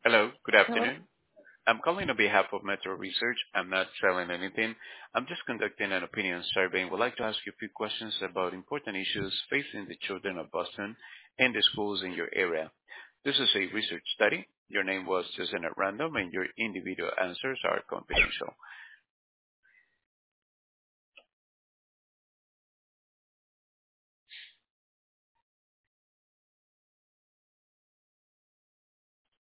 Hello, good Hello? afternoon. I'm calling on behalf of Metro Research. I'm not selling anything. I'm just conducting an opinion survey and would like to ask you a few questions about important issues facing the children of Boston and the schools in your area. This is a research study. Your name was chosen at random and your individual answers are confidential.